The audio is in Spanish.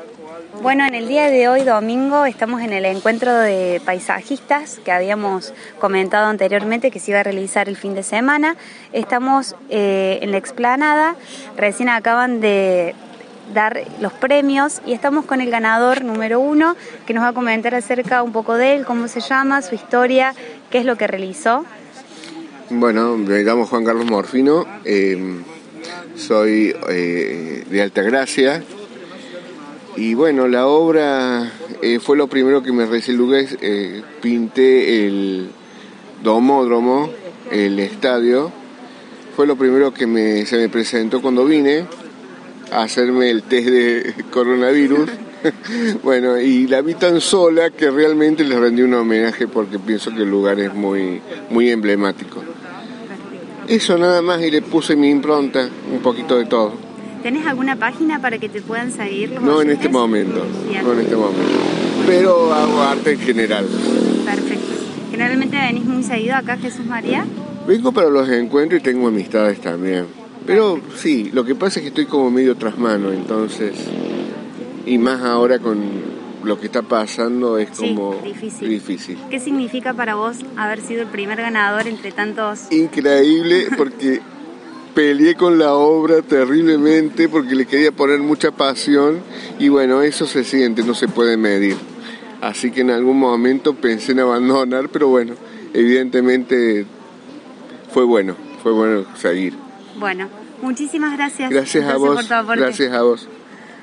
Bueno, en el día de hoy, domingo, estamos en el encuentro de paisajistas que habíamos comentado anteriormente que se iba a realizar el fin de semana. Estamos en la explanada, recién acaban de dar los premios y estamos con el ganador número 1 que nos va a comentar acerca un poco de él, cómo se llama, su historia, qué es lo que realizó. Bueno, me llamo Juan Carlos Morfino, soy de Altagracia y bueno, la obra fue lo primero que me resulté, pinté el domódromo, el estadio, fue lo primero que se me presentó cuando vine a hacerme el test de coronavirus. Bueno, y la vi tan sola que realmente les rendí un homenaje porque pienso que el lugar es muy, muy emblemático. Eso nada más, y le puse mi impronta, un poquito de todo. ¿Tenés alguna página para que te puedan seguir los No oyentes? en este momento, Bien. no en este momento, pero hago arte en general. Perfecto. ¿Generalmente venís muy seguido acá, Jesús María? Vengo para los encuentros y tengo amistades también. Pero sí, lo que pasa es que estoy como medio tras mano, entonces, y más ahora con lo que está pasando es como difícil. ¿Qué significa para vos haber sido el primer ganador entre tantos? Increíble, porque peleé con la obra terriblemente porque le quería poner mucha pasión y bueno, eso se siente, no se puede medir. Así que en algún momento pensé en abandonar, pero bueno, evidentemente fue bueno seguir. Bueno, muchísimas gracias. Gracias a vos, por tu aporte. Gracias a vos.